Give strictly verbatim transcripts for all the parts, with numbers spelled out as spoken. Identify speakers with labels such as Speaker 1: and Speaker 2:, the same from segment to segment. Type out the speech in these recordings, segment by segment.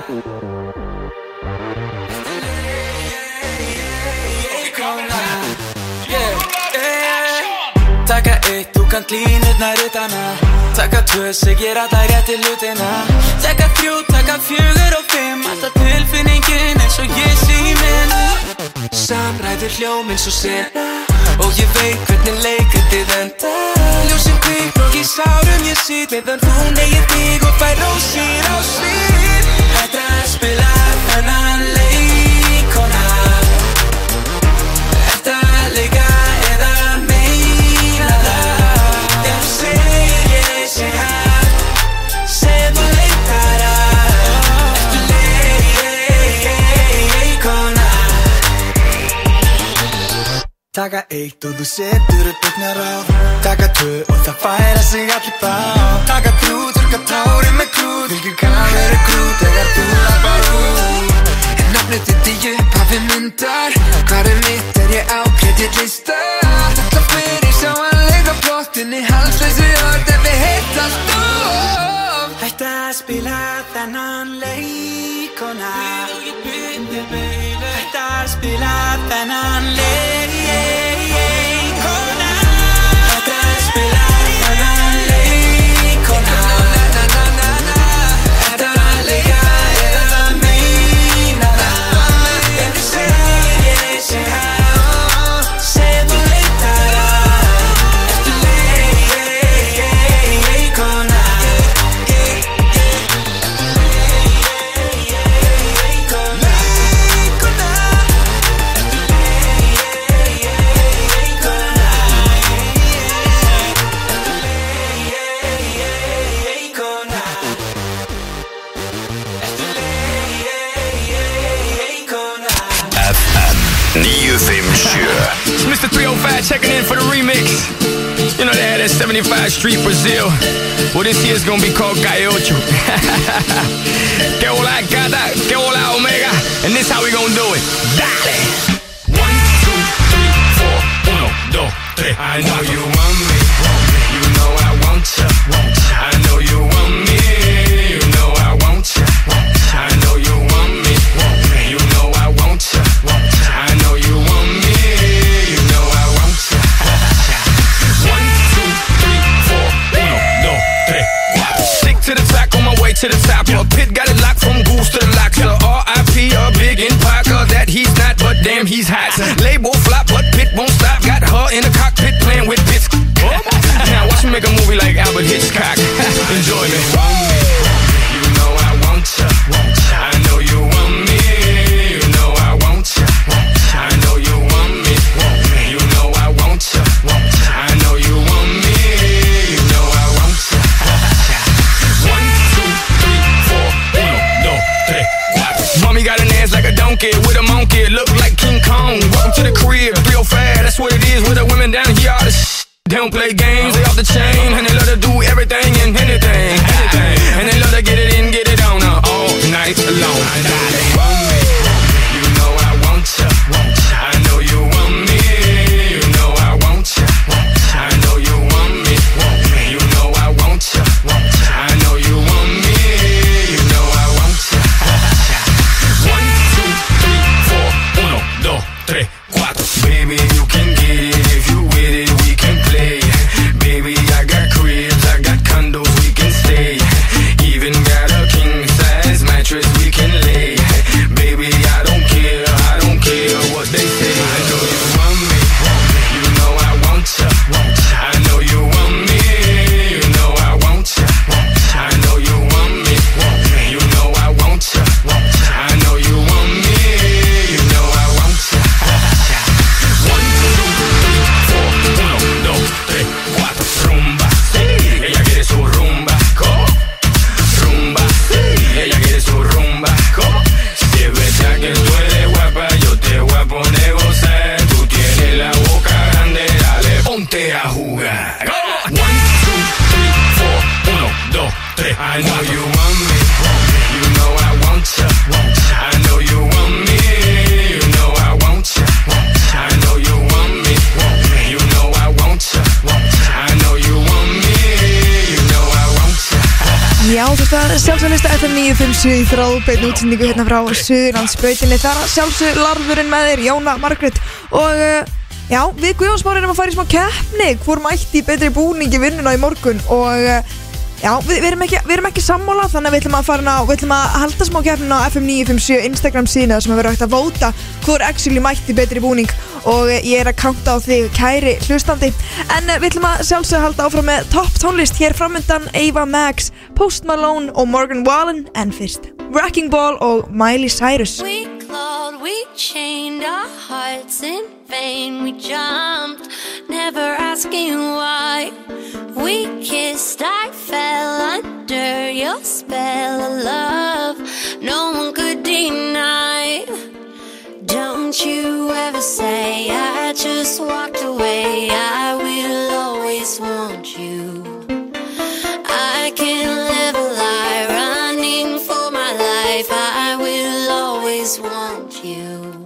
Speaker 1: Taka eitt, þú kannt línurnar utana. Taka tvö, segir alla rétti hlutina. Taka þrjú, taka fjögur og fimm. Alltaf tilfinningin eins og ég síminn. Samræður hljóm eins og sena. Og ég veit hvernig leikritið enda. Ljósin kvikn og í sárum ég sit. Meðan þú negir þig og fær rósir á svip. Hættu að spila þennan leikona. Ertu að leika eða meina það? Ef þú segir ég sé hægt, segðu leikara. Ertu leikona? Taka eitt og þú setur upp augnaráð. Taka tvö og það færa sig allir bát. Taka þrjú, þurrka tárin með krút. Fylgir kameru krút þegar þú lappar út. En nafnið þitt í upphafi myndar. Hvar er mitt er ég á kreditlistar. Þetta fyrir sjá að leika plottinni. Halsleysi orð ef við hittast of. Hættu að spila þennan leikona. Hættu að spila þennan leikona.
Speaker 2: It's Mister three oh five checking in for the remix. You know they had that seventy-five Street Brazil. Well, this year's gonna be called Calle Ocho. Que hola gata, que hola omega. And this how we gonna do it. Dale! One, two, three, four. Uno, dos, tres. I know you want me. You know I want ya. I know you want me. You know I want ya. I know you want me. You know I want ya. I know you want me. You know I want ya. One, two, three, four. Uno, dos, tres, cuatro. Stick to the track on my way to the top. A pit got it locked from goose to the locks. The R I P a big in Parker. That he's not, but damn he's hot. Label flop, but Pit won't stop. Got her in the cockpit playing with bits. Now watch me make a movie like Albert Hitchcock. Enjoy me. You know I want ya. I know you want me. You know I want ya. I know you want me. You know I want ya. I know you want me. You know I want ya. One, two, three, four. Uno, dos, tres, cuatro. Mommy got an ass like a donkey with a monkey. Look like King Kong. Welcome to the crib. three oh five, that's what it is with the women down here. All the sh- They don't play games, they off the chain. And they love to do everything and anything, anything. And they love to get it in, get it on uh, all night long. They want me, you know I want ya. I know you want me, you know I want ya. I know you want me, you know I want ya. I know you want me, you know I want ya. One, two, three, four. Uno, dos, tres, cuatro. Baby, you can get it if you with it. We can play. Baby, I
Speaker 3: að sjálfsöglusta F M níu fimm sjö í þráðbeinn útsendingu hérna frá Suðurlandsbrautinni. Það er sjálfsög larfurinn með þér, Jóna Margrét. Og uh, já, við Guðjón Smári erum að fara í smá keppni. Hvor mætti í betri búningi vinnuna í morgun. Og uh, já, við, við, erum ekki, við erum ekki sammála, þannig að við ætlum að fara á, við ætlum að halda smá keppnin á F M níu fimm sjö Instagram síðan sem að vera hægt að vóta hvor actually mætti betri búning. Og ég er að counta á þig, kæri hlustandi. En við ætlum að sjálfsög halda áfram með topp tónlist hér framundan. Ava Max, Post Malone og Morgan Wallen. En fyrst Wrecking Ball og Miley Cyrus.
Speaker 4: We clawed, we chained our hearts in vain. We jumped, never asking why. We kissed, I fell under your spell of love. No one could deny. Don't you ever say I just walked away. I will always want you. I can't live a lie running for my life. I will always want you.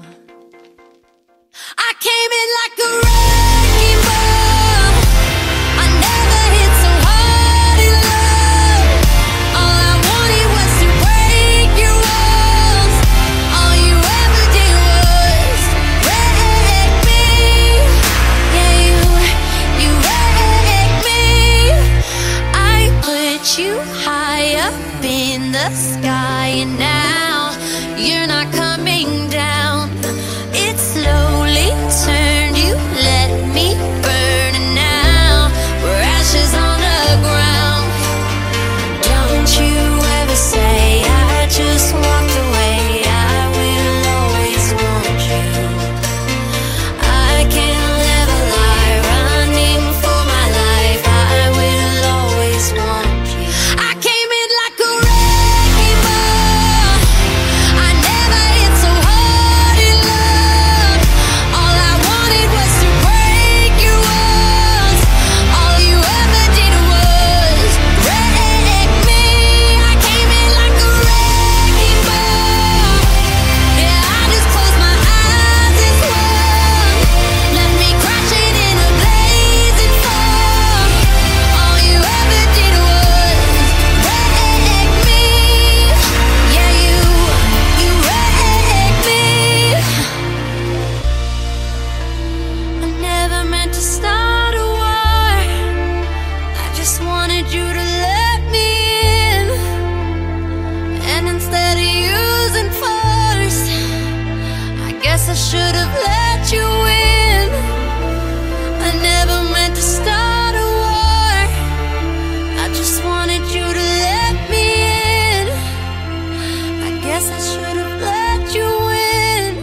Speaker 4: I came in like a wrecking ball. I never hit so hard in love. All I wanted was to break your walls. All you ever did was wreck me. Yeah, you, you wrecked me. I put you high up in the sky, and now you're not coming down. It slowly turned, you let me burn, and now we're ashes on the ground. Don't you ever say I just walked away. I will always want you. I can't live a lie running for my life. I will always want you. I came in like a wrecking ball. I never hit so hard in love. All I wanted was to break your walls. All you ever did was wreck me. I came in like a wrecking ball. Yeah, I just closed my eyes and swung. Let me crashing in a blazing fall. All you ever did was wreck me. Yeah, you, you wrecked me. I never meant to start a war. I just wanted you to let me in. And instead of using force, I guess I should have let you in. I never meant to start a war. I just wanted you to let me in. I guess I should have let you in.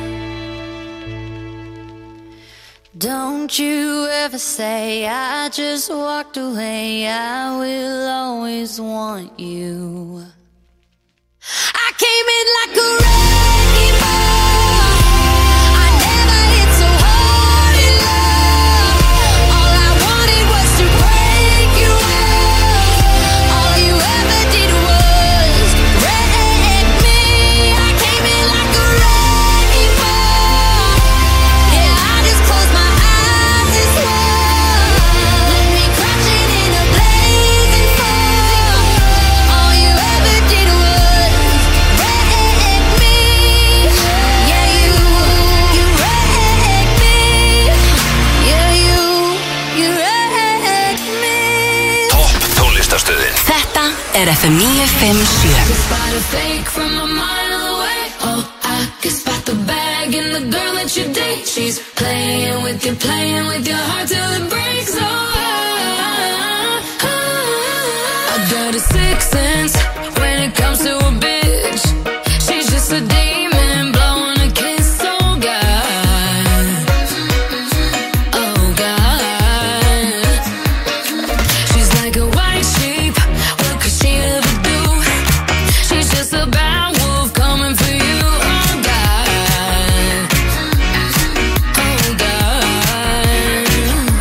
Speaker 4: Don't you ever say I just walked away. I will always want you. I came in like a wrecking ball. I never hit so hard in love. All I wanted was to break your walls. All you ever did was wreck me. I came in like a wrecking ball. Yeah, I just closed my eyes and swung. Let me crashing in a blazing fall. All you ever did was wreck me. Yeah, you, you wrecked me. Yeah, you, you wrecked me.
Speaker 5: Topp tónlistarstöðin.
Speaker 6: Þetta er F M níu fimm sjö.
Speaker 4: Spot a fake from a mile away. Oh, I can spot the bag in the girl that you date. She's playing with you, playing with your heart till it breaks. Oh, I, I, I got a sixth sense when it comes to a bitch. She's just a demon blowing a kiss. Oh God, oh God. She's like a white sheep. What could she ever do? She's just a bad wolf coming for you. Oh God, oh God.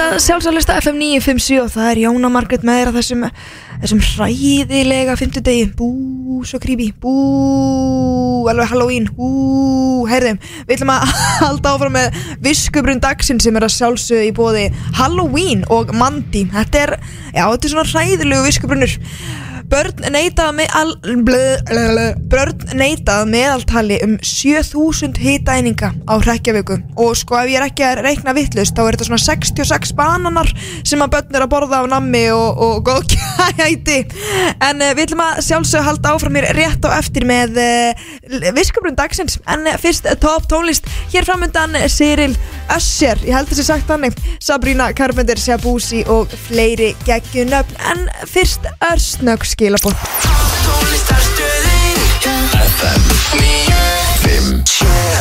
Speaker 3: sjálfsælista F M níu fimm sjö og það er Jóna Margrét með þér að þessum, þessum hræðilega fimmtudegi. Bú, svo creepy. Bú, alveg Halloween. Bú, heyrðum, við ætlum að halda áfram með viskubrunn dagsinn sem er að sjálfsögðu í boði Halloween og Mandy. Þetta er, já, þetta er svona hræðilegu viskubrunnur. Börn neitað með al, börn neitað meðaltali um sjö þúsund hitaeininga á Hrekkjavíku og sko ef ég er ekki að reikna vitlaust þá er þetta svona sextíu og sex bananar sem að börn er að borða af nammi og, og góðgæti en uh, við ætlum að sjálfsög halda áfram mér rétt á eftir með uh, viskubrunn dagsins en uh, fyrst uh, top tónlist hér framundan Cyril Usher, ég held þessi sagt þannig Sabrina Carpenter, Shabuzi og fleiri geggjunöfn en fyrst örsnögg skilabóð
Speaker 5: Tónlistarstöðin F M níu fimm sjö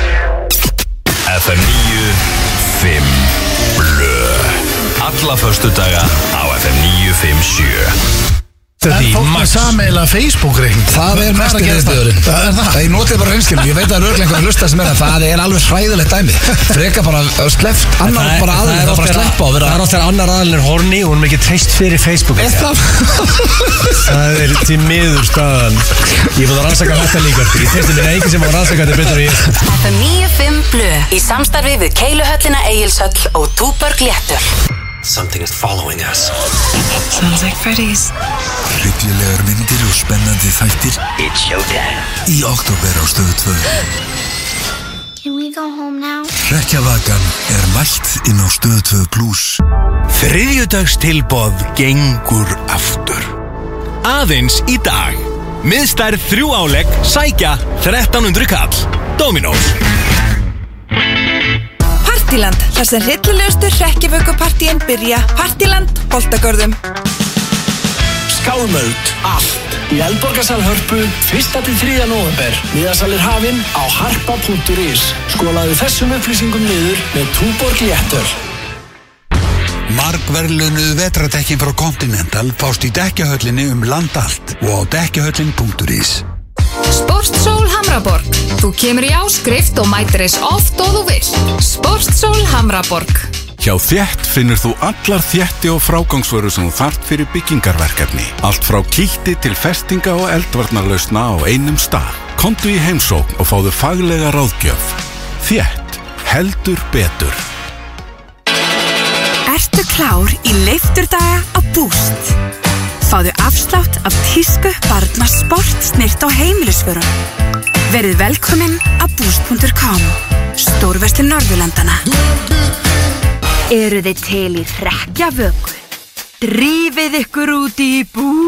Speaker 5: F M níu fimm Blö Alla föstudaga á F M níu fimm sjö
Speaker 7: Það er fólk með sameiginlega Facebook-reikning. Það er mest í viðbjöðurinn. Það er það. Ég notið bara reynskilum. Ég veit að röglega einhvern hlusta sem er að það er alveg hræðilegt dæmi. Freka bara sleppt annar það bara aðeins. Það er bara sleppa og vera. Það er ofta annar aðeins er horny og hún er ekki treyst fyrir Facebook. Er það? Það er til miður staðan. Ég fóð að rannsaka þetta líka. Ég treysti mér enginn sem var að rannsaka þetta betur en ég.
Speaker 6: F M níu fimm Blö í samstarfi við Keiluhöllina Egilshöll og Túborg Léttöl.
Speaker 5: Something is following us.
Speaker 6: Sounds like Freddy's.
Speaker 8: Hryllilegar myndir og spennandi þættir
Speaker 5: It's showtime.
Speaker 8: í október á Stöð tvö.
Speaker 4: Can we go home now?
Speaker 8: Hrekkjavakan er mætt inn á Stöð tvö Plus.
Speaker 9: Þriðjudagstilboð gengur aftur. Aðeins í dag. Miðstærð þrjú álegg, sækja þrettán hundruð kall. Dominos.
Speaker 10: Partíland, þar sem hryllilegustu hrekkjavökupartíin byrja. Partíland, Holtagörðum.
Speaker 9: Skálmöld, allt. Í Eldborgarsal Hörpu, fyrsta til þriðja nóvember. Miðasalir hafinn á harpa punktur is. Skolaðu þessum upplýsingum niður með Túborg Léttöl.
Speaker 8: Margverðlaunuðu vetradekkin frá Continental fást í dekkjahöllinni um land allt og á dekkjahöllin punktur is.
Speaker 11: Sportsól Hamraborg. Þú kemur í áskrift og mætir eins oft og þú vilt. Sportsól Hamraborg.
Speaker 12: Hjá Þétt finnur þú allar þétti og frágangsvörur sem þú þarft fyrir byggingarverkefni. Allt frá kítti til festinga og eldvarnarlausna á einum stað. Komdu í heimsókn og fáðu faglega ráðgjöf. Þétt. Heldur betur.
Speaker 10: Ertu klár í leifturdaga á Boost? Fáðu afslátt af tísku, barna, sport, snirt og heimilisvörum. Verið velkominn á boost punktur com. Stórverslun Norðurlandana.
Speaker 13: Eru þið til í hrekkjavöku? Drífið ykkur út í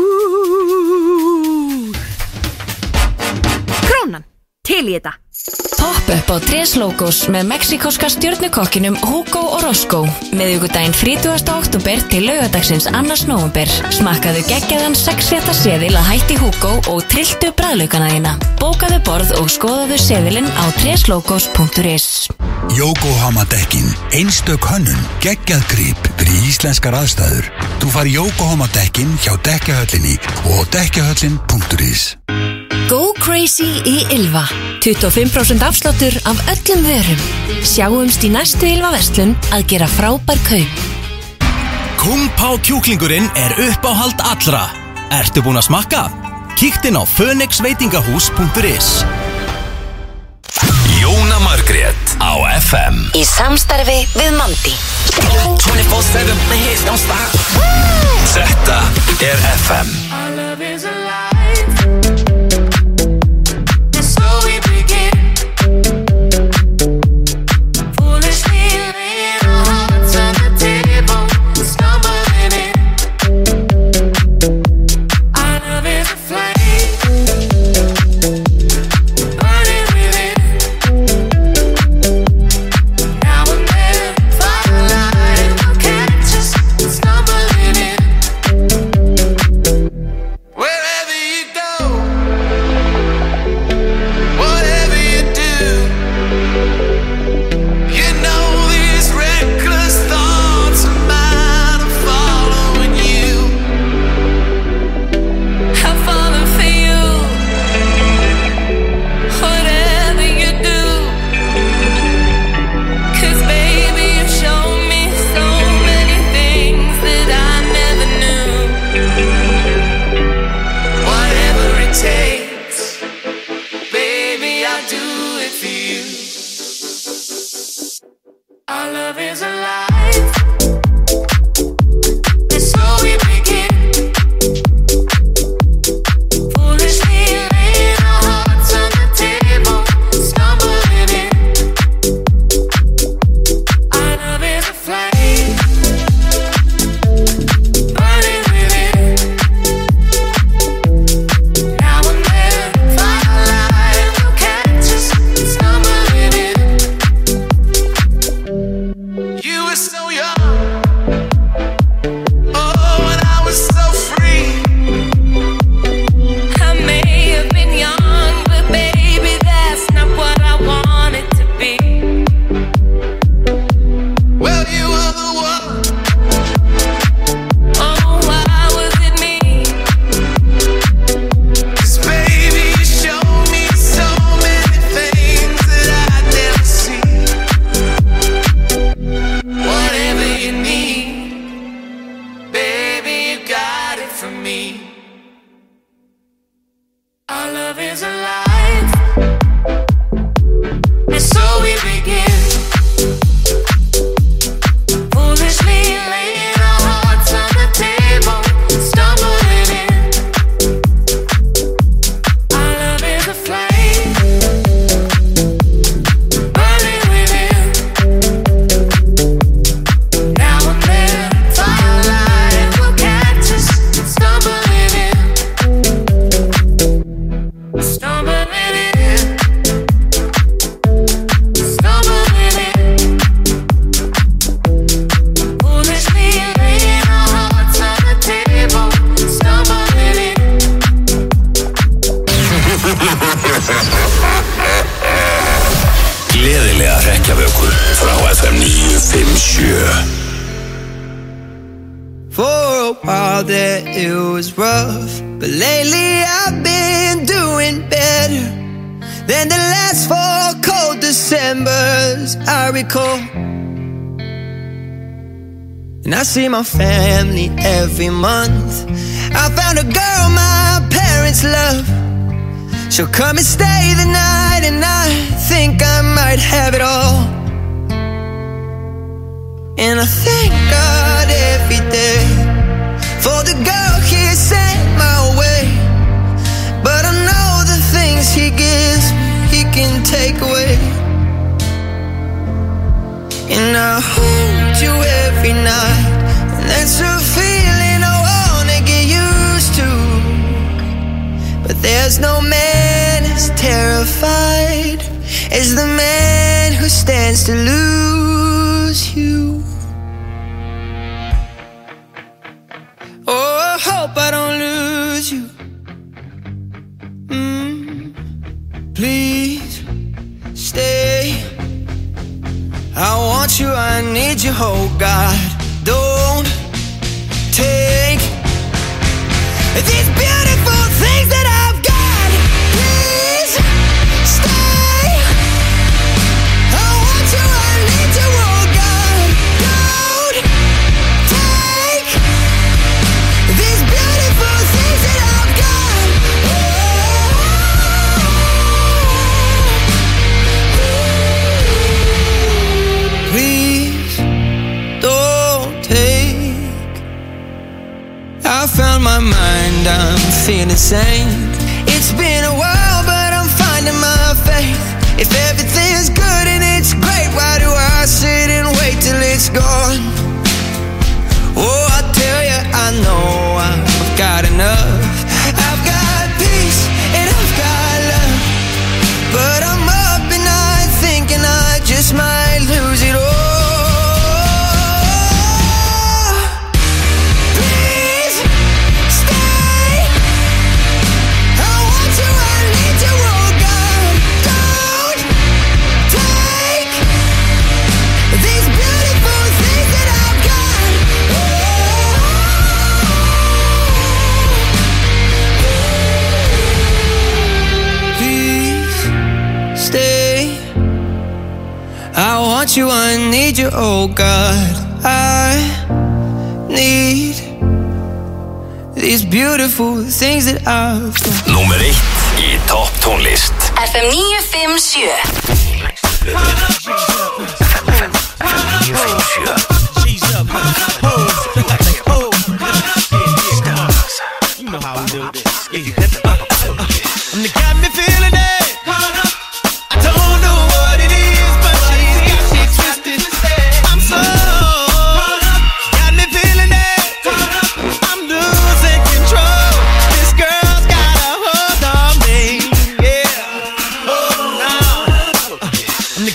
Speaker 13: búð. Krónan, til í þetta.
Speaker 14: Pop-up á Tréslogos með mexikoska stjörnukokkinum Hugo og Roscoe. Miðvikudaginn þrítugasta október til laugadagsins annan nóvember. Smakkaðu geggjaðan sexrétta seðil að hætti Hugo og trilltu bragðlaukana þína. Bókaðu borð og skoðaðu seðilinn á tréslogos punktur is.
Speaker 8: Yokohama-dekkin, einstök hönnun, geggjað grip fyrir íslenskar aðstæður. Þú fær Yokohama-dekkin hjá dekkjahöllinni og dekkjahöllin punktur is.
Speaker 14: Go crazy í Ylva. tuttugu og fimm prósent afsláttur af öllum vörum. Sjáumst í næstu Ylva verslun að gera frábær kaup.
Speaker 9: Kung Pao kjúklingurinn er uppáhald allra. Ertu búin að smakka? Kíkt inn á fönix veitingahús punktur is.
Speaker 5: Jóna Margrét á F M.
Speaker 6: Í samstarfi við Mandy.
Speaker 5: twenty-four seven, my hits don't stop. Þetta er F M.
Speaker 1: love is alive. And so we begin. Foolishly laying our hearts on the table, stumbling in. Our love is a flame, burning within. Now and then, firelight will catch us stumbling in. You were so young, oh, and I was so free. I may have been young, but baby, that's not what I wanted to be. Well, you were the one. Oh, why was it me? 'Cause baby, you showed me so many things that I'd never seen. Whatever you need, baby, you got it from me. Our love is alive, and so we begin. Foolishly laying our hearts on the table, stumbling in. Our love is a flame, burning within. Now and then, firelight will catch us stumbling in. Stumbling in. Stumbling in. Foolishly laying our hearts on the table, stumbling in.
Speaker 5: Gleðilega hrekkjavöku frá F M níu fimm sjö.
Speaker 15: For a while there it was rough, but lately I've been doing better than the last four cold Decembers I recall. And I see my family every month. I found a girl my parents love. She'll come and stay the night, and I think I might have it all. And I thank God every day for the girl He sent my way. But I know the things He gives me, He can take away. And I hold you every night, and that's a feeling I wanna get used to. But there's no man as terrified as the man who stands to lose you. Oh, I hope I don't lose you. Mm, please stay. I want you, I need you, oh God. Don't take these beautiful things that I've got. Please stay. I want you, I need you, oh God. Don't take these beautiful things that I've got. Please don't take. I found my mind, I'm feeling sane. It's been a while, but I'm finding my faith. If everything's good and it's great, why do I sit and wait till it's gone? Oh, I tell you, I know I've got enough. I've got peace and I've got love, but I'm up at night thinking I just might lose it all. Please stay. I want you, I need you, oh God. Don't take these beautiful things that I've got. Please stay. I want you, I need you, oh God. I need these beautiful things that I've got.
Speaker 5: Númer eitt í topp tónlist.
Speaker 6: F M níu fimm sjö.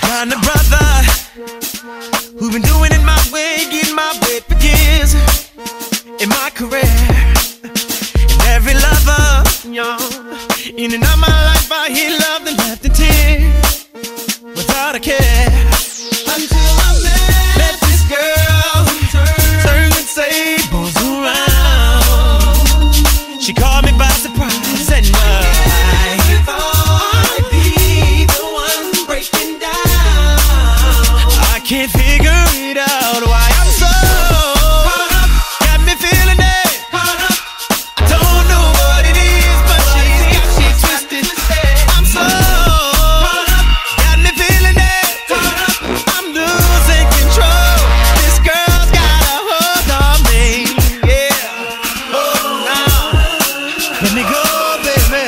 Speaker 15: Got a brother who's been doing it my way, getting my way for years in my career. And every lover, young, in and out my life, I hear love and left and tears without a care. Until I met, met this girl, turn and say, bones around. She caught me by surprise and I thought I'd be the one breaking down. I can't figure it out why I'm so caught up, got me feeling it. Caught up, I don't know what it is, but she's got me twisted. I'm so caught up, got me feeling it. Caught up, I'm losing control. This girl's got a hold on me, yeah. Oh, now let me go, baby.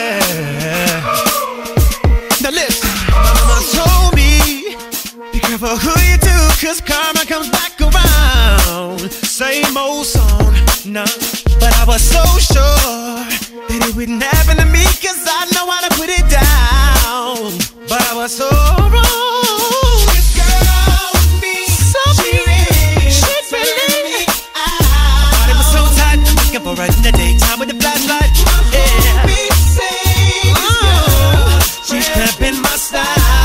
Speaker 15: Now listen, my mama told me, be careful who you do, cause karma comes back around. Same old song, no. But I was so sure that it wouldn't happen to me, cause I know how to put it down. But I was so wrong. This girl with me, so she really, she's really out. My body was so tight, I'm looking for her in the daytime with the flashlight. Yeah. Oh, she's cramping my style.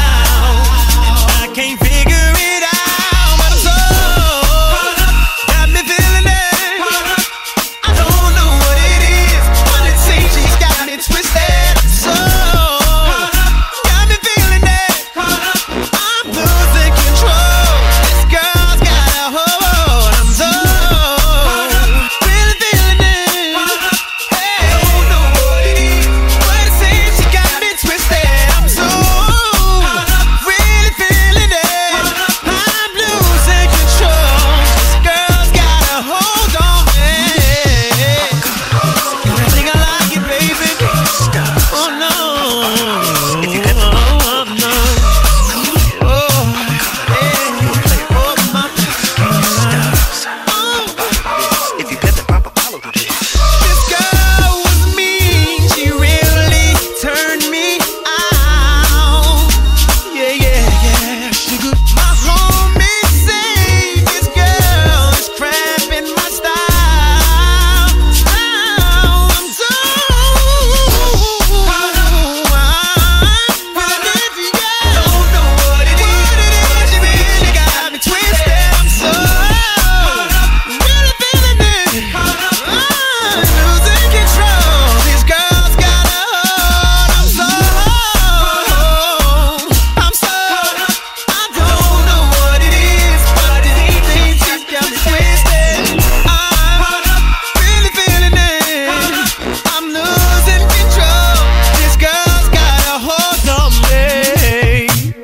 Speaker 15: I can't figure it out, but I'm so caught up, got me feeling it. I don't know what it is, but it seems she's got me twisted. So caught up, got me feeling it. I'm losing control. This girl's got a hold. I'm so really feeling it. Hey, I don't know what it is, but it seems she got me twisted. I'm so really feeling it. I'm losing control. This girl's got a hold on me. I think I like it, baby. Oh no, oh no, oh yeah, oh my. If you get the proper follow to this. This girl was mean. She really turned me out. Yeah, yeah, yeah. She good. My homies say this girl is cramping my style. Style. I'm so caught up. I'm feeling it, yeah. Don't know what it is, but she really got me twisted. I'm so caught up, really feeling it. I'm losing control. This girl's got a hold. I'm so I'm so I don't know what it is, but it seems she's got me twisted. I'm really feeling it. I'm losing control. This girl's got a hold on me.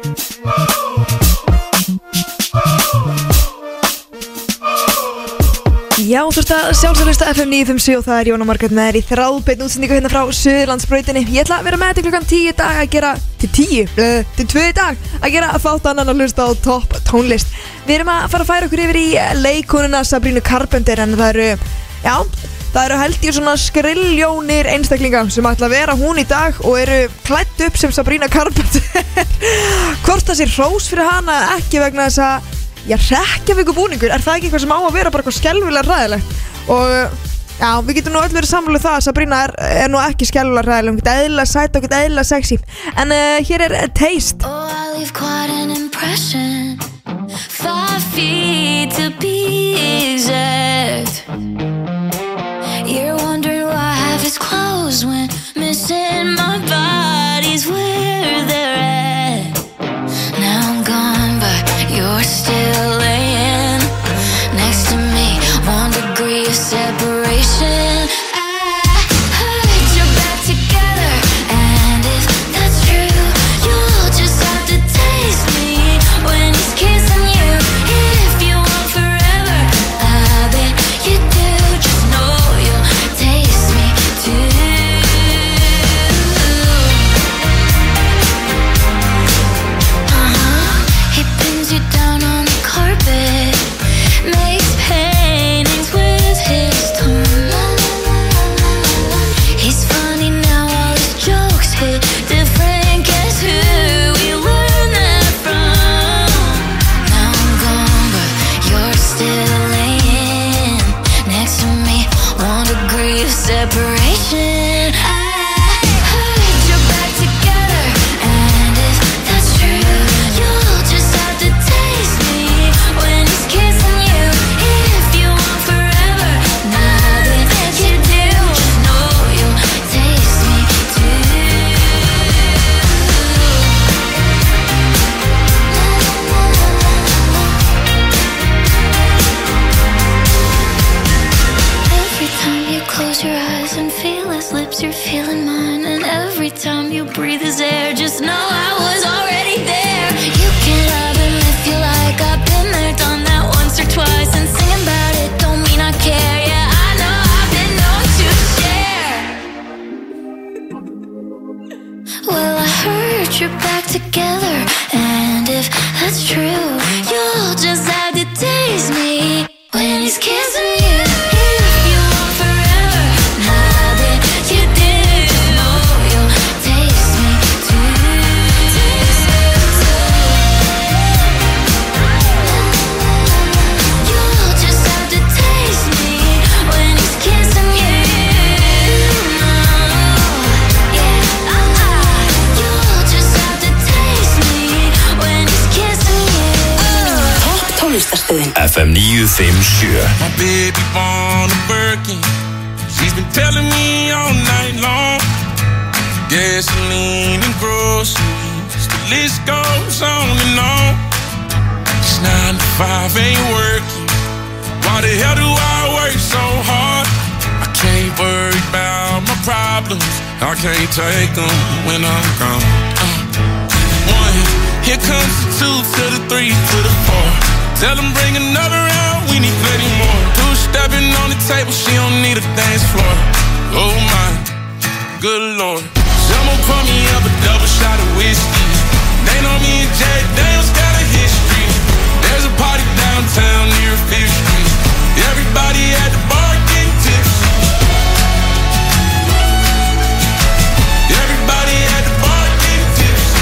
Speaker 3: Já, þú veist að sjálfsöglusta F M níu fimm sjö og það er Jóna Margrét með þér í þráðbeinn útsendingu hérna frá Suðurlandsbrautinni. Ég ætla að vera með þetta klukkan tíu í dag að gera, til tíu, uh, til tvö í dag að gera að fátt annan að hlusta á topp tónlist. Við erum að fara að færa okkur yfir í leikonuna Sabrinu Carpenter, en það eru, já, það eru held ég svona skriljónir einstaklinga sem ætla að vera hún í dag og eru klætt upp sem Sabrina Carpenter. Hvort það sé hrós fyrir hana, ekki vegna þess að já, hrekkjavökubúningur, er það ekki eitthvað sem á að vera bara eitthvað skelfilega ræðilegt? Og já, við getum nú öll verið sammála um það að Sabrina er, er nú ekki skelfilega ræðileg, hún getur eðlilega sæt og getur eðlilega sexy. En uh, hér er Taste.
Speaker 4: Oh, I leave quite an impression. Five feet to be exact. You're wondering why half is closed when missing my body's where they're at. Now I'm gone, but you're still laying next to me. One degree of separation. I heard you're back together, and if that's true, you'll just have to taste me that's true. You'll just have to taste me when he's kissing you. If you want forever, now that you did, know you'll taste me too. You'll just have to taste me when he's kissing you.
Speaker 5: F M nine fimm sjö.
Speaker 16: My baby born a Birkin. She's been telling me all night long. Gasoline and groceries, the list goes on and on. This nine to five ain't working. Why the hell do I work so hard? I can't worry about my problems. I can't take them when I'm gone. uh, One, here comes the two to the three to the four. Tell them bring another round, we need plenty more. Two-stepping on the table, she don't need a dance floor. Oh my, good lord. Someone pour me up a double shot of whiskey. They know me and Jack Daniels got a history. There's a party downtown near Fifth Street. Everybody at the bar getting tipsy. Everybody at the bar getting tipsy.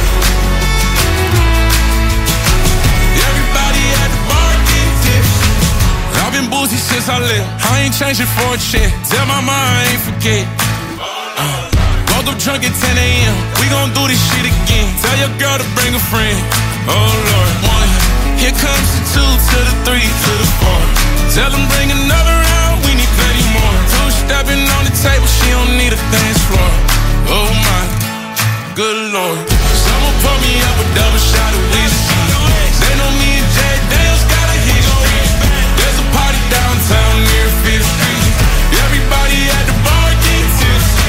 Speaker 16: I've been boozy since I left. I ain't changing for a check. Tell my mom I ain't forget. uh, Woke up drunk at ten a.m. We gon' do this shit again. Tell your girl to bring a friend. Oh Lord. One, here comes the two to the three to the four. Tell them bring another round, we need plenty more. Two-stepping on the table, she don't need a dance floor. Oh my, good lord. Someone pour me up a double shot of whiskey. They know me and Jack Daniels got a history. There's a party downtown near Fifth Street. Everybody at the bar getting tipsy.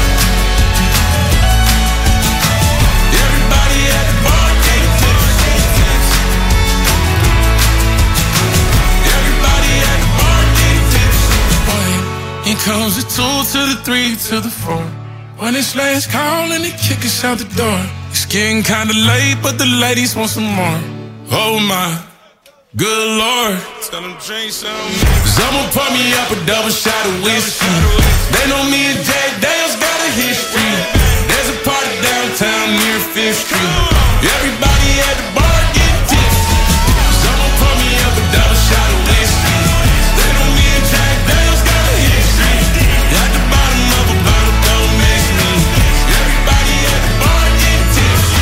Speaker 16: Everybody at the bar getting tipsy. Everybody at the bar getting tipsy. One, here comes the two to the three to the four. When it's last call and they kick us out the door. It's getting kinda late, but the ladies want some more. Oh my, good lord. Tell them drink some. Someone pour me up a double shot of whiskey. They know me and Jack Daniels got a history. There's a party downtown near Fifth Street. Everybody at the bar getting tipsy. Someone pour me up a double shot of whiskey. They know me and Jack Daniels got a history. At the bottom of a bottle, don't miss me. Everybody at the bar getting tipsy.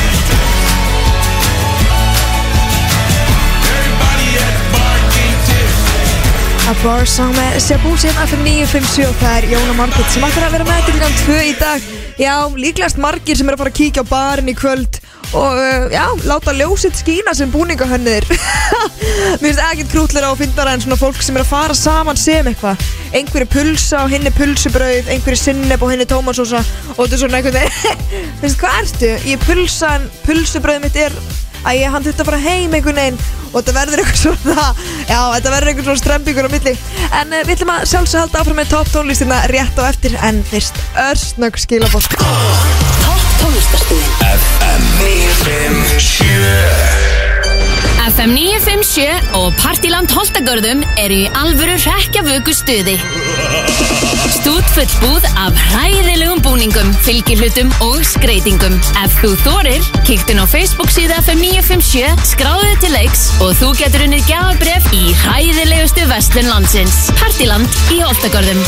Speaker 16: Everybody at the bar getting tipsy.
Speaker 3: A Bar Song með Shabu sem F M nine fimm sjö og það er Jóna Margrét sem ætlar að vera með til klukkan tvö í dag. Já, líklegast margir sem er að fara að kíkja á barinn í kvöld og uh, já, láta ljósitt skína sem búningahönnir. Mér finnst ekkert krútleira og fyndara en svona fólk sem er að fara saman sem eitthvað. Einhverju pulsa og hinni pulsubrauð, einhverju sinneb og hinni tómatsósa og þetta er svona einhvern veginn. Finnst, hvað ertu? Ég pulsa en pulsubrauð mitt er að ég hann þurfti að fara heim einhvern veginn og þetta verður eitthvað svona, já, þetta verður eitthvað svona strembingur á milli. En uh, við ætlum að sjálfsög halda áfram með topp tónlistina rétt á eftir en fyrst örsnögg skilabótt.
Speaker 6: Topp tónlistarstöðin
Speaker 5: F M nine fimm sjö.
Speaker 14: F M nine fimm sjö og Partiland Holtagörðum eru í alvöru hrekkjavöku stuði. Stútfull búð af hræðilegum búningum, fylgihlutum og skreytingum. Ef þú þorir, kíktu á Facebook síðu F M nine fimm sjö, skráðu þig til leiks og þú getur unnið gjafabréf í hræðilegustu verslun landsins. Partiland í Holtagörðum.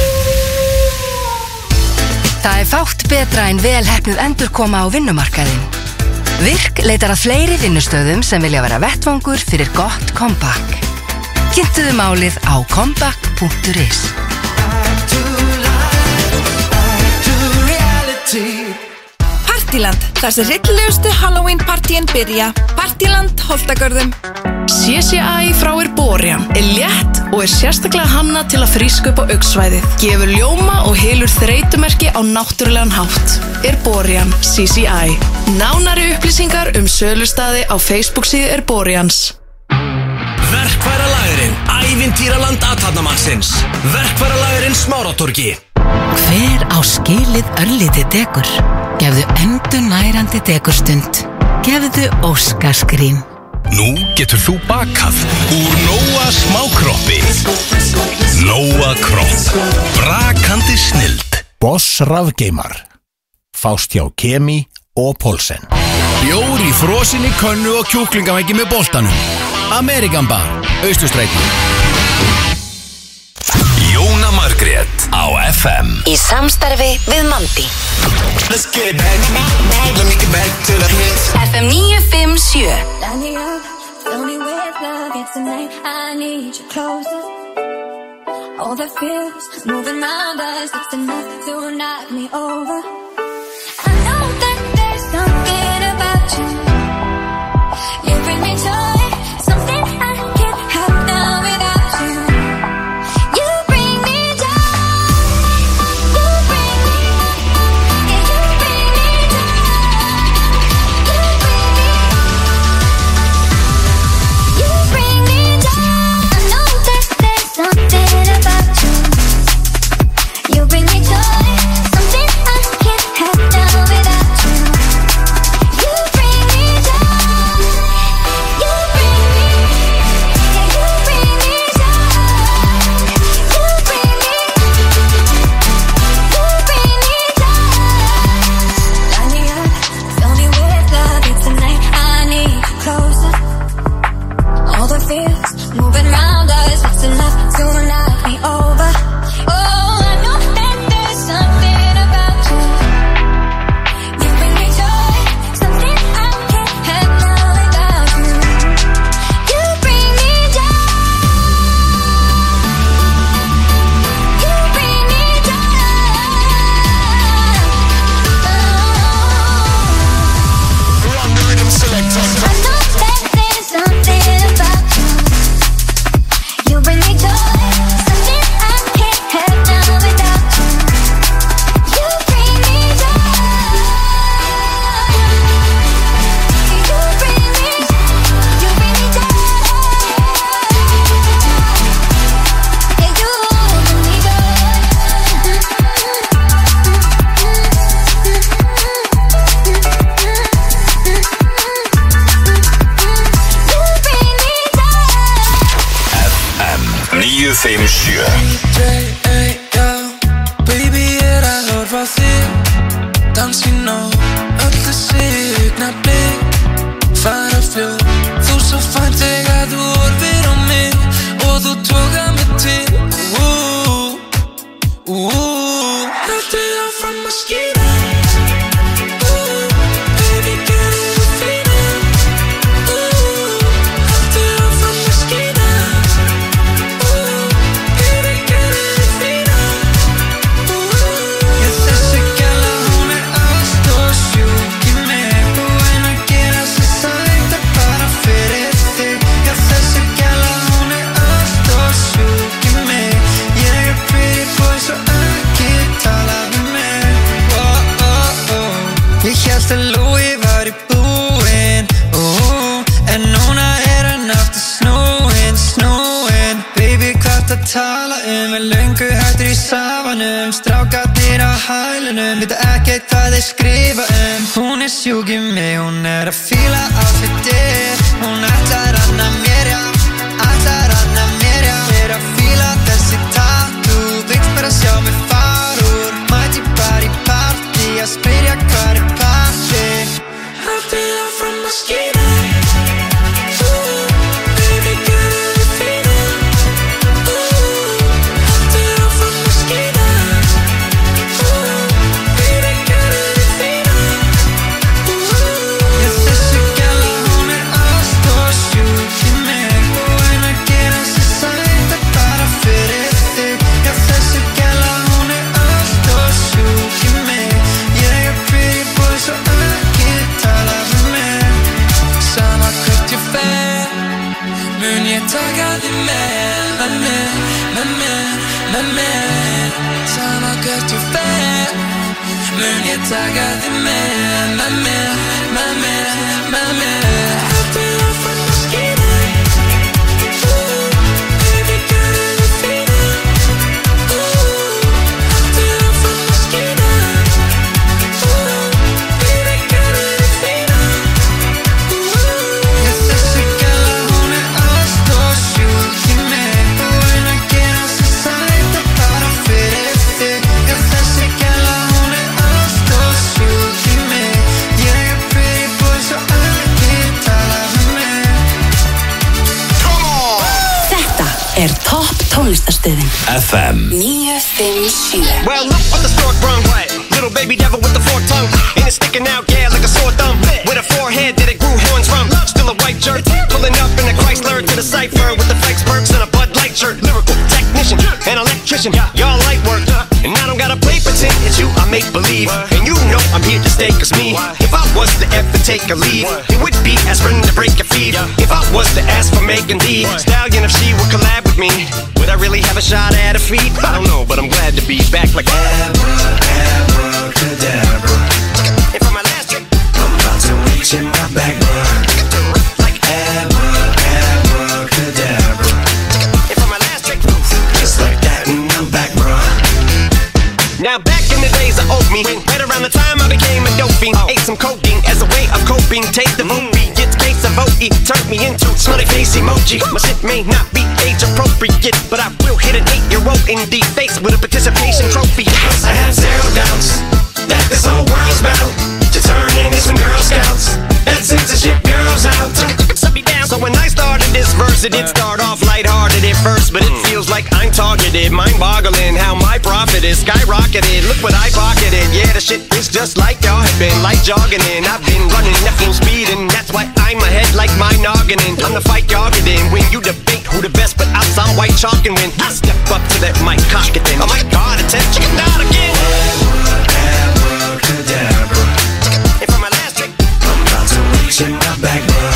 Speaker 13: Það er fátt betra en vel heppnuð endurkoma á vinnumarkaðinn. Virk leitar að fleiri vinnustöðum sem vilja vera vettvangur fyrir gott comeback. Kynntuðu málið á comeback punktur is.
Speaker 17: Partiland, þar sem hryllilegustu Halloween partíin byrja. Partiland Holtagörðum.
Speaker 18: C C I frá Erborian er létt og er sérstaklega hanna til að fríska upp á augsvæðið. Gefur ljóma og hylur þreytumerki á náttúrulegan hátt. Erborian C C I. Nánari upplýsingar um sölustaði á Facebook síðu Erborians.
Speaker 19: Verkfæralagurinn, ævintýraland athafnamannsins. Verkfæralagurinn Smáratorgi.
Speaker 20: Hver á skilið örlítið dekur? Gefðu endurnærandi dekurstund.
Speaker 6: Gefðu Óskarsgrín.
Speaker 5: Nú getur þú bakað úr Nóa smákroppi. Nóa kropp. Brakandi snilld.
Speaker 7: Boss rafgeimar. Fást hjá Kemi og Pólsen.
Speaker 20: Bjór í frosinni könnu og kjúklingavæggi með boltanum. Amerikan Bar, Austurstræti.
Speaker 5: Jóna Margrét á F M.
Speaker 6: Í samstarfi við Mandi.
Speaker 15: Let's get back, let me get back to the hits.
Speaker 6: F M níu fimm sjö.
Speaker 4: Light me up, fill me with love, yeah, tonight I need you closer. All the feels moving around us, it's enough to knock me over. I know that there's something about you. You bring me joy, something I can't have now without you. You bring me joy, you bring me, yeah, you bring me joy. You bring me, you bring me joy. I know that there's something about you. You bring me joy, something I can't have now without you. You bring me joy, you bring me, yeah, you bring me joy. You bring me, you bring me joy. Light me up, fill me with love, yeah, tonight I need you closer. All the fears moving around us, it's enough to knock me over. Oh, I know that there's something about you. You bring me joy, something I can't have now without you. You bring me joy, you bring me joy. Run the rhythm selector. I know that there's something about you. You bring me joy, something I can't have now without you. You bring me joy. You bring me, you bring me joy. Yeah, you bring me
Speaker 5: níu fimm sjö.
Speaker 15: Baby, er að horfa á þig. Dans í nótt, öll þessi augnablik fara fljótt. Þú svo fæn þegar þú horfir á mig og þú togar mig til. Ú, ú, haltu áfram að skíra. Ú, baby, gerðu þú fína. Ú, haltu áfram að skíra. Að Louis var í búinn, uh, en núna er hann aftur snúinn, snúinn. Baby, hvað það tala um, er löngu hættur í safanum. Strákarnir á hælunum, vita ekkert hvað þeir skrifa um. Hún er sjúk í mig, hún er að fíla outfitið. Hún ætlar annað mér, já, ætlar annað mér, já. Er að fíla þessi tattoo, vill bara sjá mig fara úr. Mæti bara í partí, að spyrja hvað er partí. Haltu áfram að skíra. Ú, baby, gerðu þú fína. Ú, haltu áfram að skíra. Ú, baby, gerðu þú fína. Ú, ég þessi gæla, hún er allt og sjúk í mig. Búin að gera sig sæta bara fyrir þig. Ég þessi gæla, hún er allt og sjúk í mig. Ég er pretty boy, svo ekki tala við mig. Sama hvert ég fer, mun ég taka þig með, með mér, með mér, með mér. Sama hvert ég fer, mun ég taka þig með, með mér, með mér, með mér. Haltu áfram að skíra. Ú, baby, gerðu þú fína. Ú, haltu áfram að skíra. Ú, baby, gerðu þú fína.
Speaker 6: Fréttastöðin
Speaker 5: F M
Speaker 6: níu fimm sjö.
Speaker 21: Well, look what the stork brung. What? Little baby devil with the forked tongue. And it's sticking out, yeah, like a sore thumb. With a forehead that it grew horns from. Still a white jerk. Pulling up in a Chrysler to the cipher with the Fikes perks and a Bud Light shirt. Lyrical technician, an electrician. Y'all light work. And I don't gotta play pretend. It's you, I make believe. And you know I'm here to stay, cause me. If I was to ever take a leave, it would be aspirin to break your feet. If I was to ask for Megan D Stallion, if she would collab with me, would I really have a shot at her feet? I don't know, but I'm glad to be back like abracadabra. And for my last trick, I'm about to reach in my back, like abracadabra. And for my last trick, just like that, and I'm back, bro. Now back in the days of old me, right around the time I became a dope fiend, ate some codeine as a way of coping. Take the movie, get the case of O E, turned me into smiley face emoji. My shit may not be age appropriate, but I will hit an eight-year-old in the face with a participation trophy. I have zero doubts that this whole world's bound to turn into some Girl Scouts and censorship girls out. So when I started this verse, it did start off lighthearted at first, but it feels like I'm targeted. Mind-boggling how my profit is skyrocketed. Look what I pocketed. Yeah, the shit is just like y'all have been, like jogging in. I've been running at full speed, and that's why I'm ahead like my noggin. I'm the fight y'all get in. When you debate who the best, but I'm some white chalk, and when I step up to that mic, cock it then. Oh my God, attempt chicken out again. Abracadabra. And for my last trick, I'm about to reach in my back, bro.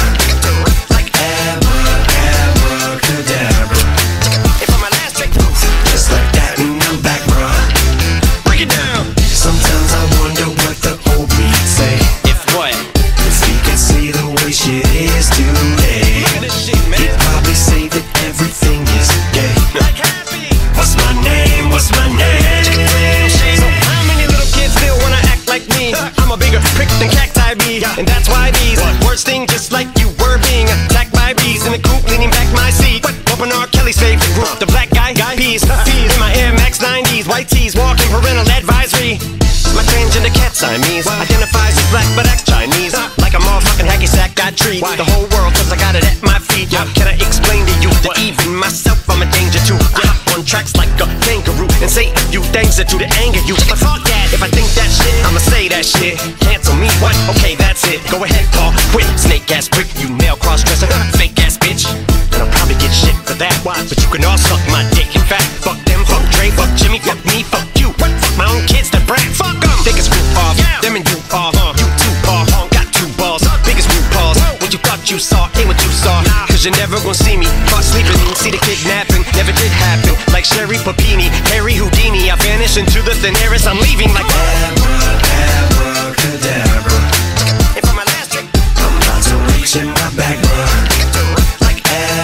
Speaker 21: And that's why these words sting just like you were being attacked by bees in the coop, leaning back my seat. Open R. Kelly's favorite group, the black guy, guy peas. Fees in my Air Max nineties, white tees, walking parental advisory. My transgender cat Siamese identifies as black but acts Chinese. Like a motherfucking hacky sack, got treat the whole world cause I got it at my feet. Can I explain to you that even myself I'm a danger to? I hop on tracks like a kangaroo and say a few things that do to anger you. But fuck that, if I think that shit, I'ma say that shit. Cancel me, what? Okay, that's it. Go ahead, Paul, quit. Snake ass prick, you male cross-dresser, fake ass bitch. And I'll probably get shit for that. But you can all suck my dick. In fact, fuck them, fuck Dre, fuck Jimmy, fuck me, fuck you. Fuck my own kids that brat. Fuck them. They can screw off. Them and you off. You two paw, got two balls. Biggest root paws. What you thought you saw ain't what you saw. Cause you're never gonna see me caught sleeping. See the kidnapping, never did happen. Like Sherry Papini, Harry Houdini. I vanish into the thin air as I'm leaving like abracadabra. And for my last trick, I'm about to reach in my back, bro. Like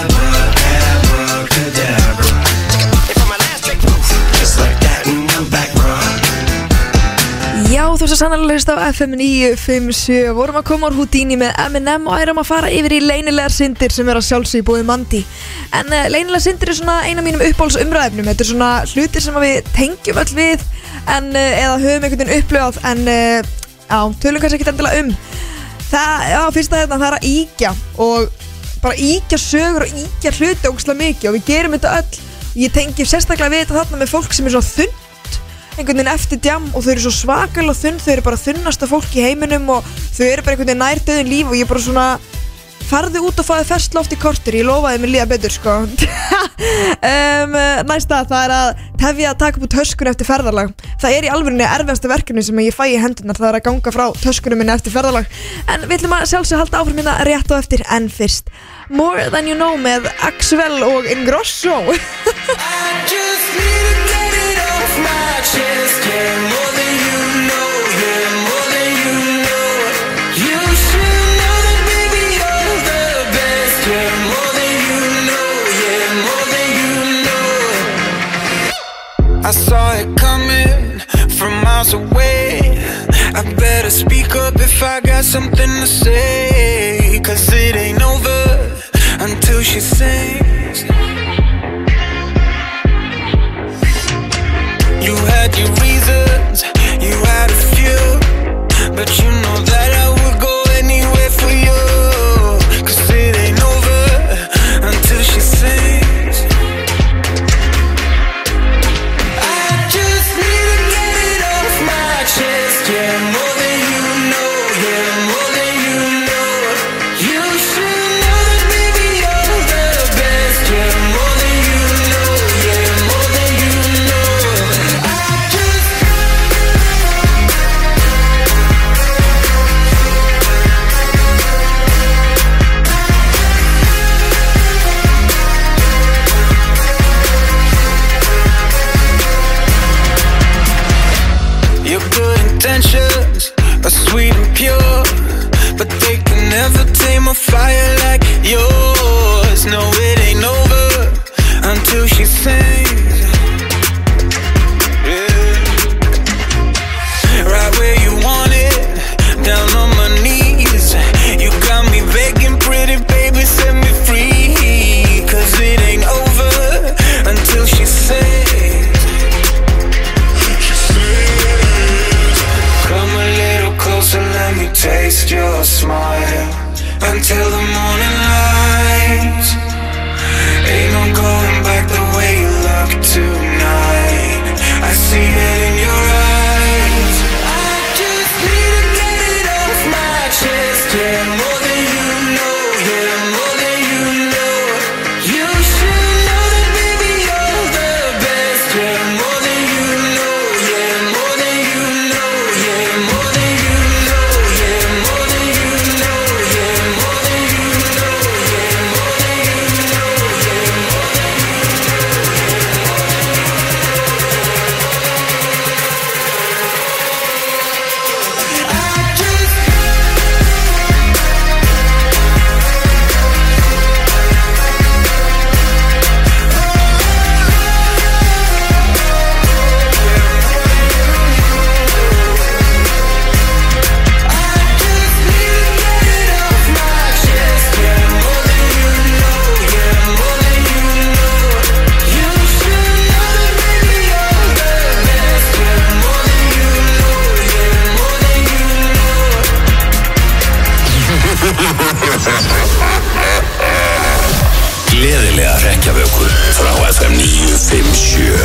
Speaker 21: abracadabra. And for my last trick, just like that, and I'm back, bro.
Speaker 3: Já, þú veist að sannlega hlusta á F M níu fimm sjö. Vorum að koma á Houdini með Eminem og erum að fara yfir í leynilegar syndir sem er að sjálfsögðu búið Mandi. En uh, leynilegar syndir er svona eina mínum uppáhaldsumræðefnum. Þetta er svona hlutir sem við tengjum öll við en, uh, eða höfum einhvern veginn upplifað en uh, já, tölum kannski ekkert endilega um. Það, já, fyrst að þetta það er að íkja og bara íkja sögur og íkja hluti ógeðslega mikið og við gerum þetta öll. Ég tengi sérstaklega við þetta þarna með fólk sem er svo þunn einhvern veginn eftir djam og þau eru svo svakalega þunn, þau eru bara þunnasta fólk í heiminum og þau eru bara einhvern veginn nær döðin líf og ég er bara svona farðu út og fáðu ferskt loft í korter, ég lofaði mér líða betur sko. um, næsta, það er að tefja að taka upp úr töskun eftir ferðalag. Það er í alvörunni erfiðasta verkefni sem ég fæ í hendunar, það er að ganga frá töskunum minni eftir ferðalag. En við ætlum að sjálfsög halda áfram minna rétt á eftir en fyrst More Than You Know með Axwell og Ingrosso. I just need to get it off my chest, yeah, more than you know, yeah, more than you know. You should know that baby you're the best, yeah, more than you know, yeah, more than you know.
Speaker 1: I saw it coming from miles away. I better speak up if I got something to say, cause it ain't over until she sings. You had your reasons, you had a few, but you know that I would go anywhere for you, cause it ain't over until she sings.
Speaker 5: Daglega hrekkjavöku frá F M níu fimm sjö.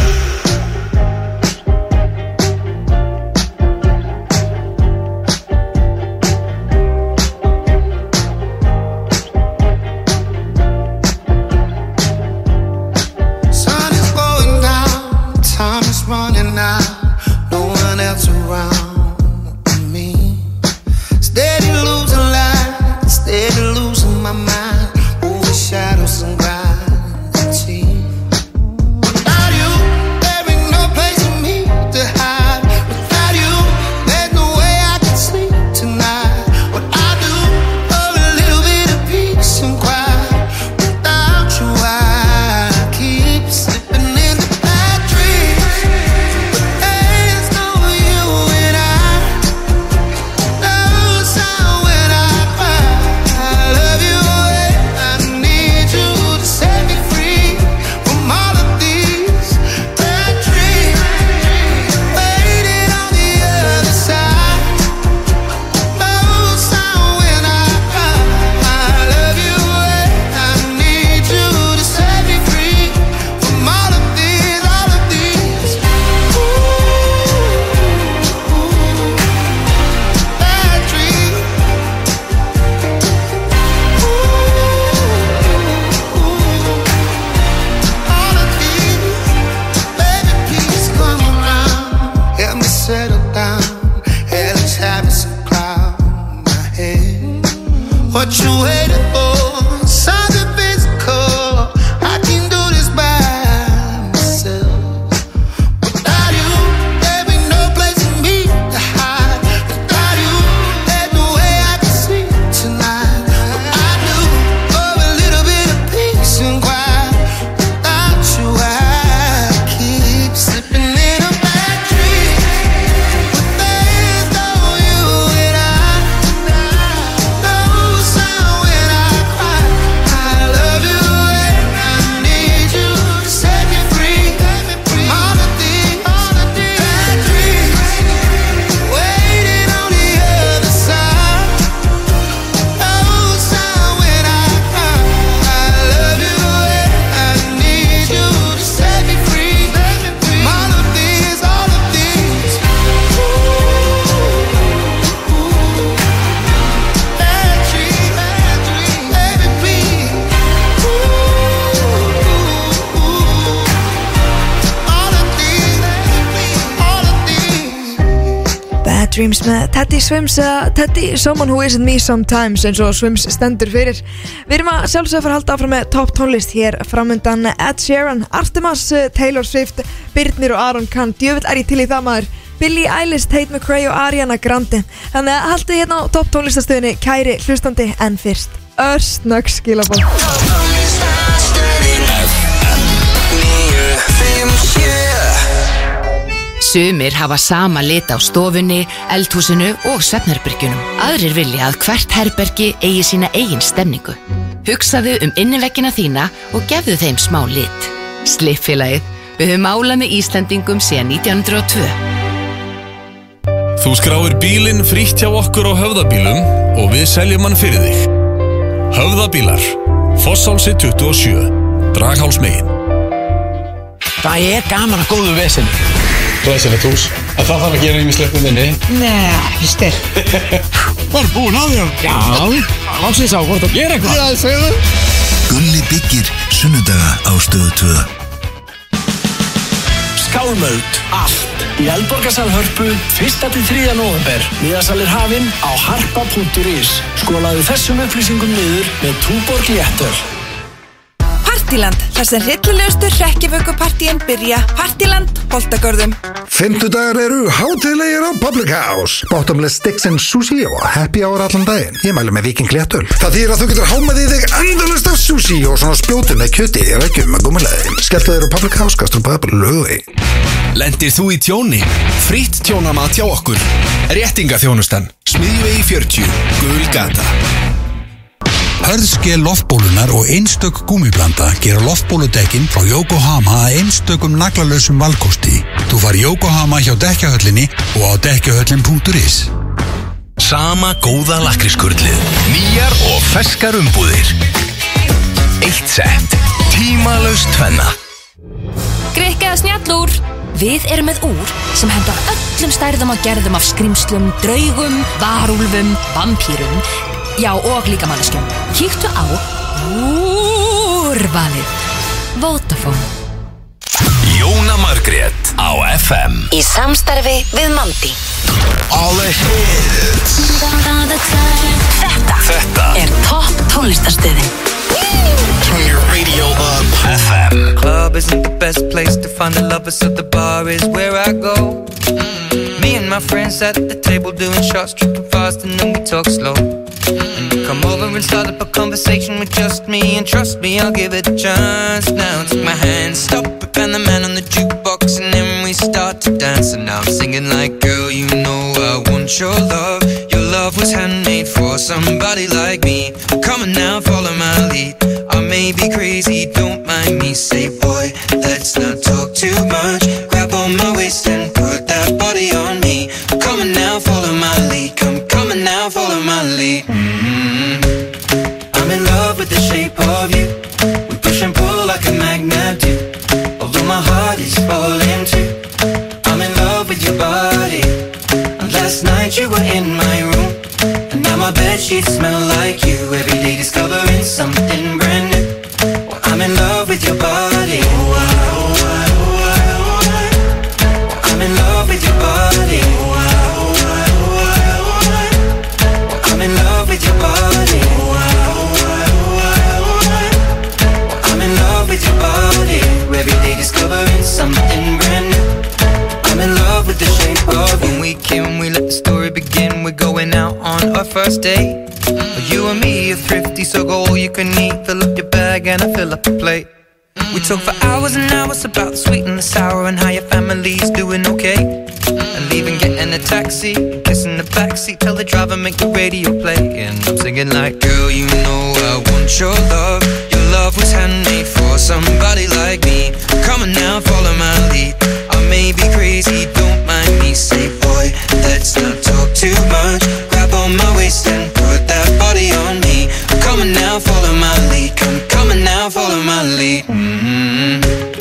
Speaker 3: Dreams með Teddy Swims eða Teddy Someone Who Isn't Me Sometimes eins og Swims stendur fyrir. Við erum að sjálfsögðu að fara að halda áfram með topp tónlist hér framundan. Ed Sheeran, Artemas, Taylor Swift, Birnir og Aron Kahn. Djöfull er ég til í það maður. Billie Eilish, Tate McRae og Ariana Grande. Þannig að haldið hérna á topp tónlistastöðinni kæri hlustandi en fyrst örsnögg skilaboð.
Speaker 13: Sumir hafa sama lit á stofunni, eldhúsinu og svefnherbergjunum. Aðrir vilja að hvert herbergi eigi sína eigin stemningu. Hugsaðu um inniveggina þína og gefðu þeim smá lit. Slippfélagið, við höfum málað með Íslendingum síðan nítján hundruð og tvö.
Speaker 2: Þú skráir bílinn frítt hjá okkur á Höfðabílum og við seljum hann fyrir þig. Höfðabílar, Fosshálsi tuttugu og sjö, Draghálsmegin.
Speaker 22: Það er gaman að góðu veseni.
Speaker 23: Glæsilegt hús. En það þarf að gera ýmislegt með minni.
Speaker 22: Nei, fyrst er.
Speaker 23: Var búin á því?
Speaker 22: Já, látsins á hvort að gera eitthvað.
Speaker 23: Já, segðu.
Speaker 24: Gulli byggir sunnudaga á Stöð tvö.
Speaker 9: Skálmöld, allt í Eldborgarsal Hörpu fyrsta til þriðja nóvember. Miðasal er hafinn á harpa punktur is. Skolaðu þessum upplýsingum niður með Túborg Léttöl.
Speaker 17: Partíland, þar sem hryllilegustu hrekkjavökupartíin byrja. Partíland, Holtagörðum.
Speaker 25: Fimmtudagar eru hátíðlegir á Public House. Bottomless Sticks and Sushi og happy hour allan daginn. Ég mælu með Viking Léttöl. Það þýðir að þú getur hámað í þig endalaust af sushi og svona spjótum með kjöti í rækjum með gúmulegin. Skelltu þér á Public House, kastur bara bara lögvei.
Speaker 19: Lendir þú í tjóni? Fritt tjónamat hjá okkur. Réttingaþjónustan, Smiðjuvegi fjörutíu, Gul gata.
Speaker 8: Hörðskel loftbólunar og einstök gúmiblanda gera loftbóludekkin frá Yokohama að einstökum naglalösum valkosti. Þú fær Yokohama hjá dekkjahöllinni og á dekkjahöllin punktur is.
Speaker 19: Sama góða lakrískurlið, nýjar og ferskar umbúðir.
Speaker 5: Nýtt sett Tímalaust tvenna
Speaker 13: Grikk eða snjallúr? Við erum með úr sem henda öllum stærðum og gerðum af skrimslum, draugum, varúlfum, vampýrum, já og líka manneskjum. Kíktu á úrvalið. Vodafone.
Speaker 5: Jóna Margrét á F M
Speaker 6: Í samstarfi við Mandi.
Speaker 5: All the hits
Speaker 6: Þetta,
Speaker 5: Þetta
Speaker 6: er topp tónlistarstöðin.
Speaker 5: Turn your radio up F M
Speaker 15: Club isn't the best place to find the lovers, so the bar is where I go. Mm-hmm. Me and my friends at the table doing shots, tripping fast, and then we talk slow. Mm-hmm. Come over and start up a conversation with just me, and trust me, I'll give it a chance. Now take my hand, stop it, and the man on the jukebox, and then we start to dance. And now I'm singing like, girl, you know I want your love. Your love was handmade for somebody like me. Come on now, follow my lead. I may be crazy, don't mind me. Say, boy, let's not talk too much. Grab on my waist and put that body on me. Come on now, follow my lead. Come, come on now, follow my lead. Mm-hmm. I'm in love with the shape of you. We push and pull like a magnet do. Although my heart is falling too. I'm in love with your body. And last night you were in my room. And now my bedsheets smell like you. Every day discovering something brand new. Well, I'm in love with your body. Oh, I, oh, I, oh, I, oh, I. Well, I'm in love with your body. Oh, I, oh, I, oh, I, oh, I. Well, I'm in love with your body. Oh, I, oh, I, oh, I, oh, I. Well, I'm in love with your body. Every day discovering something brand new. I'm in love with the shape of you. When we came, we let the story begin. We're going out on our first date. Mm-hmm. You and me are thrifty, so go all you can eat. Fill up your bag and I fill up the plate. Mm-hmm. We talk for hours and hours about the sweet and the sour and how your family's doing okay. Mm-hmm. And leaving, getting a taxi, kissing the backseat, tell the driver make the radio play. And I'm singing like, girl, you know I want your love. Your love was handmade for somebody like me. Come on now, follow my lead. I may be crazy, don't mind me. Say, boy, let's not talk too much. Grab on my waist and put that body on me. Come on now, follow my lead. Come, come on now, follow my lead. Mm-hmm.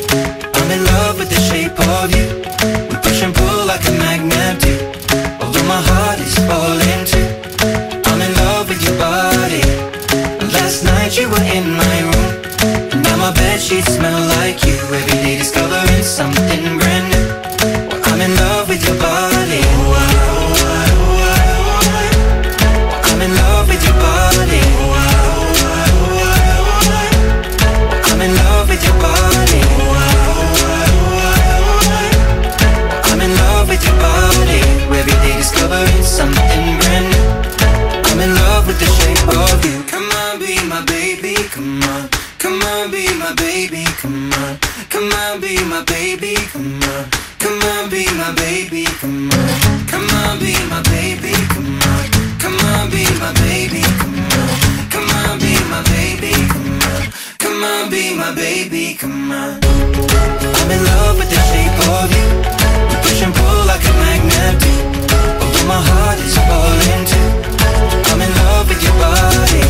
Speaker 15: I'm in love with the shape of you. We push and pull like a magnet do. Although my heart is falling too. I'm in love with your body. Last night you were in my room. And now my bedsheets smell like you. Every day discovering something brand new. Well, I'm in love with your body. Oh, I, oh, I, oh, I, oh, I. Well, I'm in love with your body. Oh, I, oh, I, oh, I, oh, I. Well, I'm in love with your body. Oh, I, oh, I, oh, I, oh, I. Well, I'm in love with your body. Every day discovering something brand new. I'm in love with the shape of you. Come on, be my baby, come on. Come on, be my baby, come on. Come on, be my baby, come on. Come on, be my baby, come on. Come on, be my baby, come on. Come on, be my baby, come on. Come on, be my baby, come on. Come on, be my baby, come on. I'm in love with the shape of you. We push and pull like a magnet do. Although my heart is falling too. I'm in love with your body.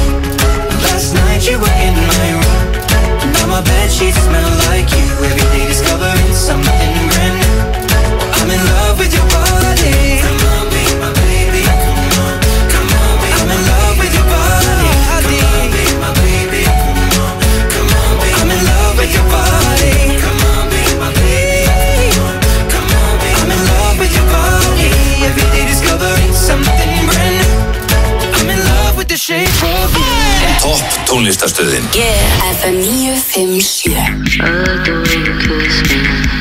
Speaker 15: Last night you were in my room. Now my bedsheets smell like you. Every day discovering something brand new. I'm in love with your body. Come on, be my baby. Come on, come on, be I'm in love with your body. Come on, be my baby. Come on, come on, be I'm in love with your body. Come on, be my baby. Come on, be I'm in love with your body. Every day discovering something brand new. I'm in love with the shape of you.
Speaker 5: Topp tónlistarstöðin
Speaker 6: Yeah, F M níu fimm sjö.
Speaker 10: I like the way you kiss me.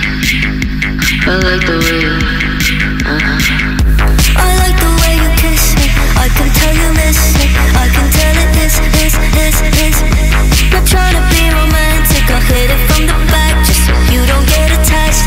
Speaker 10: I like the way you uh-huh. I like the way you kiss me. I can tell you miss me. I can tell it is, is, is, is. Not trying to be romantic. I'll hit it from the back just so you don't get attached.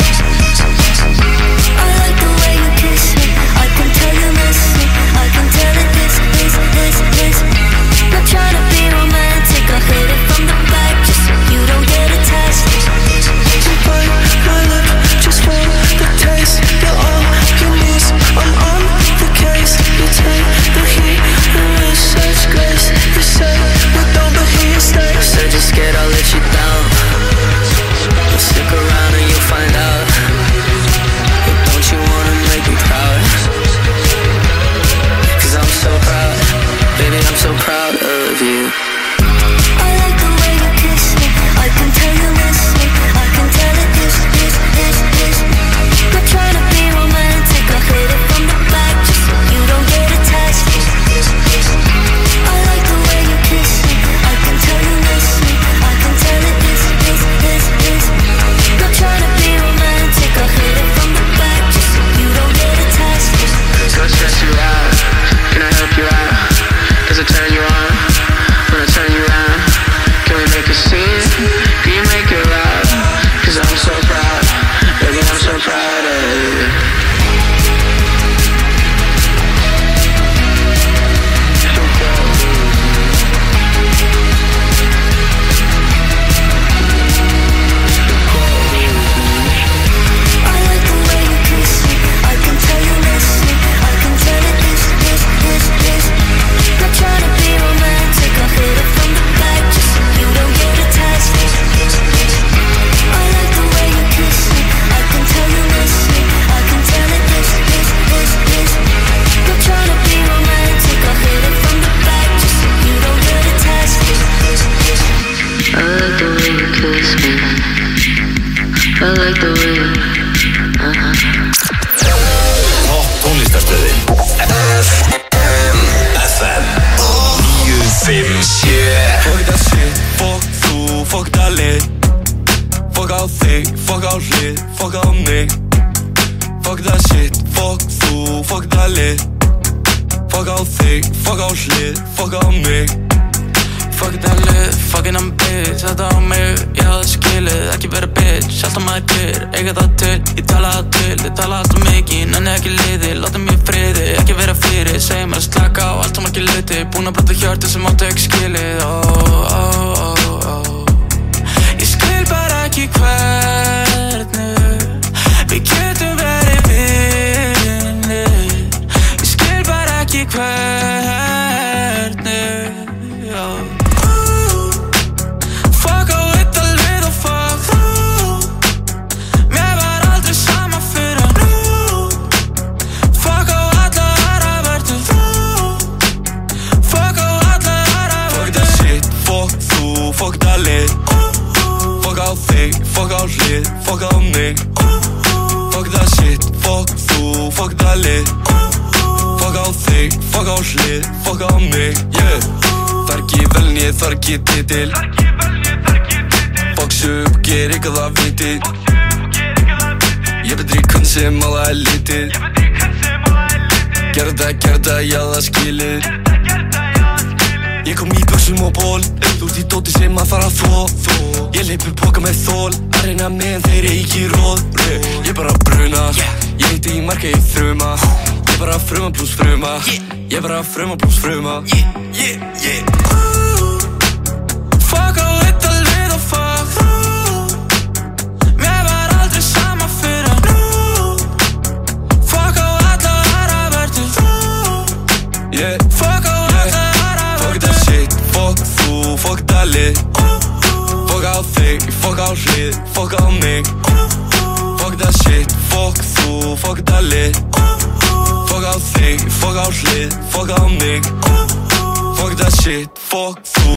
Speaker 10: I like the way you kiss me. I can tell you miss me. I can tell it is, is, is, is. Not trying to be romantic. I'll hit it from the back just so you don't get attached.
Speaker 15: You bite my lip just for the taste. You're all you need. I'm on the case. You take the heat.
Speaker 11: I like the way uh-huh.
Speaker 5: Topp tónlistarstöðin F M níu fimm sjö
Speaker 1: Fuck that shit, fuck þú, fuck that lit Fuck á þig, fuck á hlið, fuck á mig Fuck that shit, fuck þú, fuck that lit Fuck á þig, fuck á hlið, fuck á mig Fuck that lit, fucking I'm bitch Þetta á mig, ég hafði skilið, ekki vera bitch Alltaf maður dyr, eiga það til, ég tala það til Ég tala alltaf mikið, nenni ekki liði, láta mig í friði Ekki vera fyrir, segja mér að slaka á alltaf margir hluti Búin að brota hjörtu sem áttu ekki skilið oh, oh, oh, oh. Ég skil bara ekki hvernig Við getum verið vinir Ég skil bara ekki hvernig oh. Fuck á þetta lið og fuck þú Mér var aldrei sama fyrir nú Fuck á alla aðra verður þú Fuck á alla aðra verður Fuck that shit, fuck þú, fuck that lið Fuck á þig, fuck á hlið, fuck á mig Fuck that shit, fuck þú, fuck that lið Fuck á þig, fuck á hlið, fuck á mig yeah. Þar ekki velni, þar ekki titil Fuck upp, ger ekki það viti Ég betri kunn sem að það er litið Gerða, gerða, já það skilið Ég kom í buxum og ból Þú ert í dóti sem að fara að þó Ég leipi póka með þól Að reyna meðan þeir eigi róð Ég bara bruna Ég heiti í marka í þruma Ég bara fruma pluss fruma Ég bara fruma pluss fruma Yeah, yeah Fuck á þetta lið og fuck þú Mér var aldrei sama fyrir nú Fuck á alla aðra verður þú Yeah, fuck á alla aðra verður Fuck that shit, fuck þú, fuck that lið Fuck á þig, fuck á hlið, fuck á mig Fuck that shit, fuck þú, fuck that lið Fuck á þig, fuck á hlið, fuck á mig Fuck that shit, fuck þú